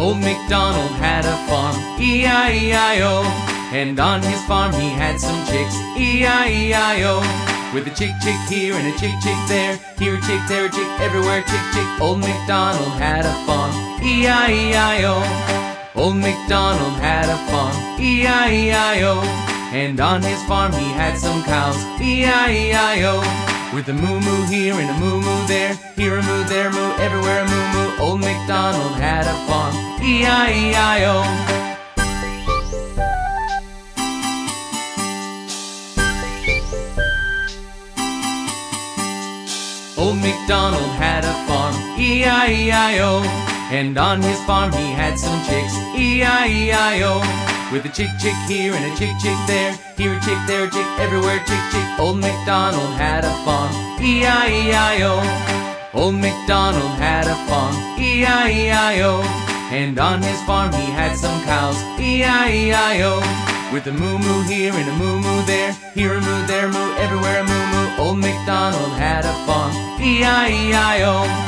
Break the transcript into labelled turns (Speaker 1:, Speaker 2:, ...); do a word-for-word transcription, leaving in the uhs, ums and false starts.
Speaker 1: Old MacDonald had a farm, E I E I O. And on his farm he had some chicks, E I E I O. With a chick chick here and a chick chick there, here a chick, there a chick, everywhere chick chick. Old MacDonald had a farm, E I E I O. Old MacDonald had a farm, E I E I O. And on his farm he had some cows, E I E I O. With a moo moo here and a moo moo there, here a moo, there a moo, everywhere a moo moo. Old MacDonald had a farm, E I E I O. Old MacDonald had a farm, E I E I O. And on his farm he had some chicks, E I E I O. With a chick chick here and a chick chick there, here a chick, there a chick, everywhere chick chick. Old MacDonald had a farm, E I E I O. Old MacDonald had a farm, E I E I O. And on his farm he had some cows, E I E I O. With a moo moo here and a moo moo there, here a moo, there a moo, everywhere a moo moo. Old MacDonald had a farm, E I E I O.